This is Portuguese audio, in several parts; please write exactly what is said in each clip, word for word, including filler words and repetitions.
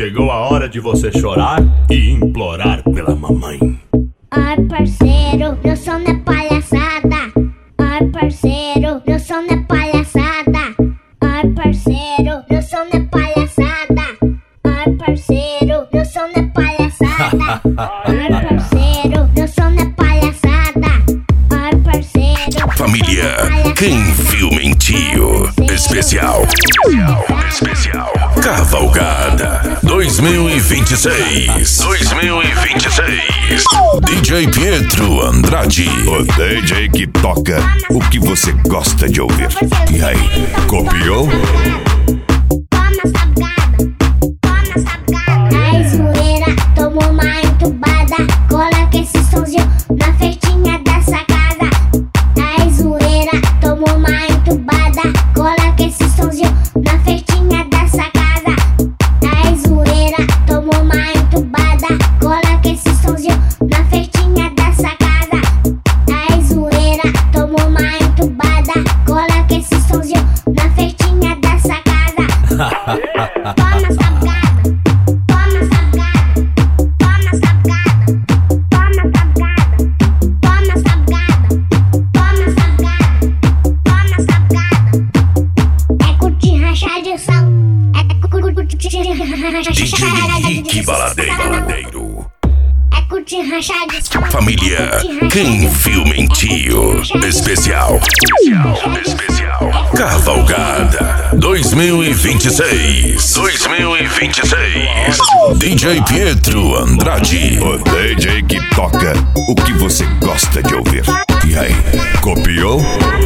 Chegou a hora de você chorar e implorar pela mamãe. Ai parceiro, meu som não é palhaçada. Ai parceiro, meu som não é palhaçada. Ai parceiro, meu som não é palhaçada. Ai parceiro, meu som não é palhaçada. Ai parceiro, meu som não é palhaçada. Ai parceiro, família, quem viu mentiu? Especial, especial, especial. Cavalgada dois mil e vinte e seis. dois mil e vinte e seis. D J Pietro Andrade. O D J que toca o que você gosta de ouvir. E aí, copiou? Toma sabgada, toma sabgada. Ai zoeira, toma uma entubada. Coloca esse somzinho na festinha dessa casa. Ai zoeira, toma uma entubada. Coloca esse somzinho na festinha dessa casa. Ai zoeira, toma uma entubada. Coloca esse somzinho na festinha dessa casa. Ai zoeira, toma uma entubada. Coloca esse somzinho na festinha dessa casa. Toma sabgada, toma sabgada, toma sabgada, toma sabgada, toma sabgada, toma sabgada, toma sabgada. É curtir rachar de sal, é curtir rachar D J de Rick Baladeiro. É curtir rachar de sal. Família, quem viu mentiu? Especial, especial, especial. Cavalgada dois mil e vinte e seis. dois mil e vinte e seis. D J Pietro Andrade. O D J que toca o que você gosta de ouvir. E aí, copiou?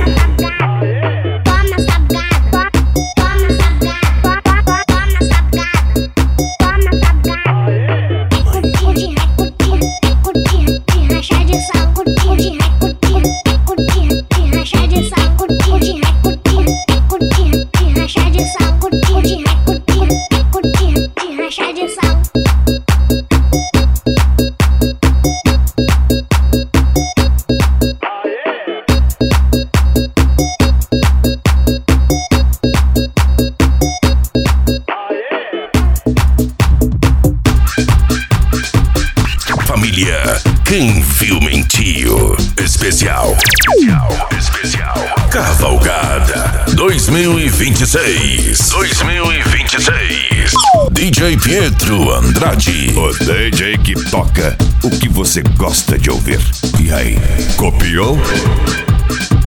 Toma sabgada, toma sabgada, toma sabgada, toma sabgada. É curtir, é curtir, é curtir, de rachar de sal. Curtir, é curtir, é curtir, de rachar de sal. Curtir, é curtir, é curtir, de rachar de sal. Curtir, é curtir, é curtir, de rachar de sal. Família, quem viu mentiu? Especial, especial, especial. Cavalgada dois mil e vinte e seis. dois mil e vinte e seis. D J Pietro Andrade. O D J que toca o que você gosta de ouvir. E aí, copiou?